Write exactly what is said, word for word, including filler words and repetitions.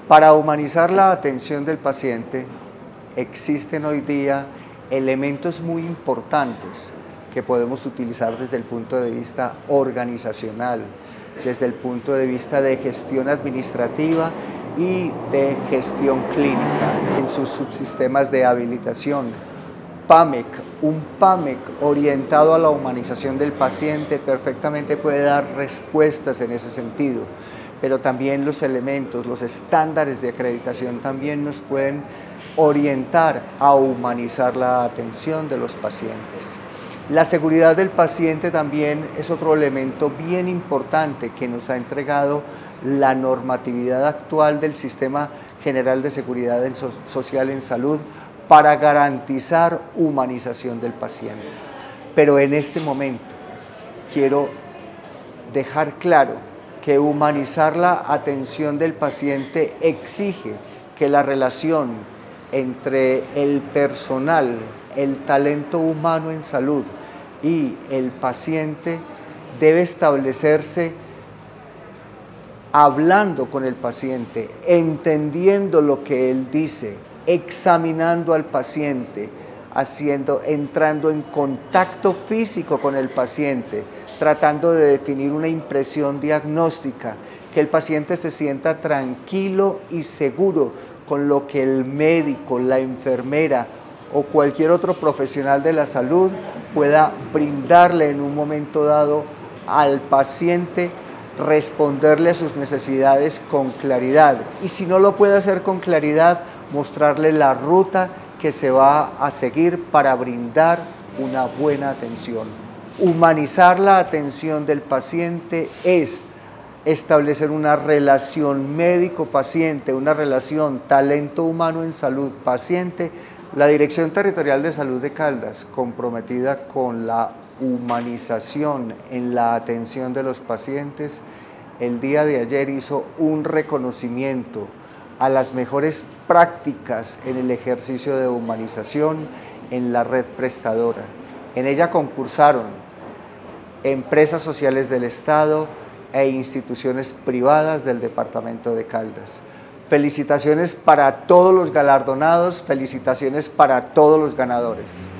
Para humanizar la atención del paciente, existen hoy día elementos muy importantes que podemos utilizar desde el punto de vista organizacional, desde el punto de vista de gestión administrativa y de gestión clínica en sus subsistemas de habilitación. PAMEC, un PAMEC orientado a la humanización del paciente perfectamente puede dar respuestas en ese sentido, pero también los elementos, los estándares de acreditación también nos pueden orientar a humanizar la atención de los pacientes. La seguridad del paciente también es otro elemento bien importante que nos ha entregado la normatividad actual del Sistema General de Seguridad Social en Salud para garantizar humanización del paciente. Pero en este momento quiero dejar claro que humanizar la atención del paciente exige que la relación entre el personal, el talento humano en salud y el paciente debe establecerse hablando con el paciente, entendiendo lo que él dice, examinando al paciente, haciendo, entrando en contacto físico con el paciente, tratando de definir una impresión diagnóstica, que el paciente se sienta tranquilo y seguro con lo que el médico, la enfermera o cualquier otro profesional de la salud pueda brindarle en un momento dado al paciente, responderle a sus necesidades con claridad. Y si no lo puede hacer con claridad, mostrarle la ruta que se va a seguir para brindar una buena atención. Humanizar la atención del paciente es establecer una relación médico-paciente, una relación talento humano en salud paciente. La Dirección Territorial de Salud de Caldas, comprometida con la humanización en la atención de los pacientes, el día de ayer hizo un reconocimiento a las mejores prácticas en el ejercicio de humanización en la red prestadora. En ella concursaron empresas sociales del Estado e instituciones privadas del departamento de Caldas. Felicitaciones para todos los galardonados, felicitaciones para todos los ganadores.